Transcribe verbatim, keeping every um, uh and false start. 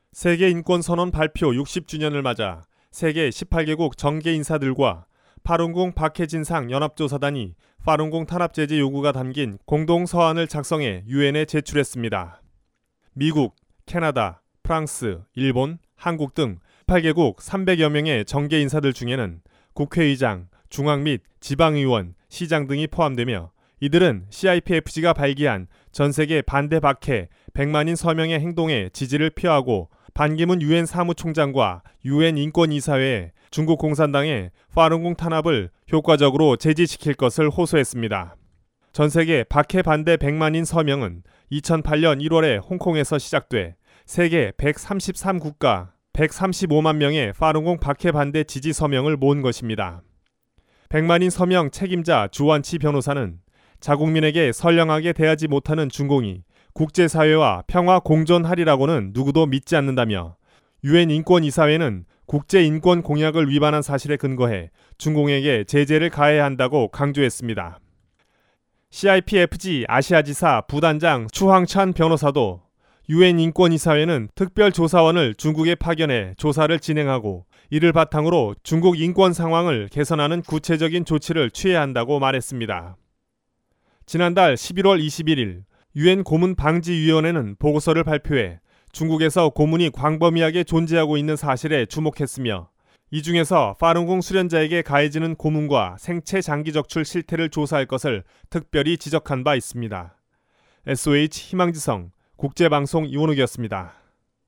세계인권선언 발표 육십 주년을 맞아 세계 십팔 개국 정계 인사들과 파룬궁 박해진상 연합조사단이 파룬궁 탄압 제재 요구가 담긴 공동 서한을 작성해 유엔에 제출했습니다. 미국, 캐나다, 프랑스, 일본, 한국 등 십팔 개국 삼백여 명의 정계 인사들 중에는 국회의장, 중앙 및 지방의원, 시장 등이 포함되며 이들은 씨아이피에프지가 발기한 전세계 반대 박해 백만인 서명의 행동에 지지를 표하고 반기문 유엔 사무총장과 유엔 인권이사회에 중국 공산당의 파룬궁 탄압을 효과적으로 제지시킬 것을 호소했습니다. 전세계 박해 반대 백만인 서명은 이천팔 년 일월에 홍콩에서 시작돼 세계 백삼십삼 국가 백삼십오만 명의 파룬궁 박해 반대 지지 서명을 모은 것입니다. 백만인 서명 책임자 주완치 변호사는 자국민에게 선량하게 대하지 못하는 중공이 국제사회와 평화 공존하리라고는 누구도 믿지 않는다며 유엔 인권이사회는 국제인권 공약을 위반한 사실에 근거해 중공에게 제재를 가해야 한다고 강조했습니다. 씨아이피에프지 아시아지사 부단장 추황찬 변호사도 유엔 인권이사회는 특별조사원을 중국에 파견해 조사를 진행하고 이를 바탕으로 중국 인권 상황을 개선하는 구체적인 조치를 취해야 한다고 말했습니다. 지난달 십일월 이십일일 유엔 고문 방지위원회는 보고서를 발표해 중국에서 고문이 광범위하게 존재하고 있는 사실에 주목했으며 이 중에서 파룬궁 수련자에게 가해지는 고문과 생체 장기 적출 실태를 조사할 것을 특별히 지적한 바 있습니다. 에스오에이치 희망지성 국제방송 이원욱이었습니다.